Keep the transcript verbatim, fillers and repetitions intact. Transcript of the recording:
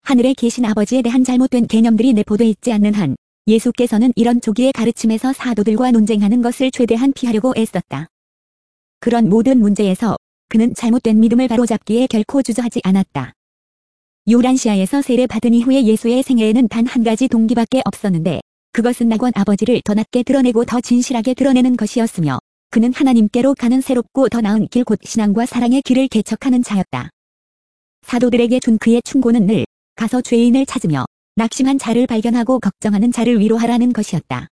하늘에 계신 아버지에 대한 잘못된 개념들이 내포돼 있지 않는 한 예수께서는 이런 조기의 가르침에서 사도들과 논쟁하는 것을 최대한 피하려고 애썼다. 그런 모든 문제에서 그는 잘못된 믿음을 바로잡기에 결코 주저하지 않았다. 요란시아에서 세례받은 이후에 예수의 생애에는 단 한 가지 동기밖에 없었는데 그것은 낙원 아버지를 더 낮게 드러내고 더 진실하게 드러내는 것이었으며 그는 하나님께로 가는 새롭고 더 나은 길 곧 신앙과 사랑의 길을 개척하는 자였다. 사도들에게 준 그의 충고는 늘 가서 죄인을 찾으며 낙심한 자를 발견하고 걱정하는 자를 위로하라는 것이었다.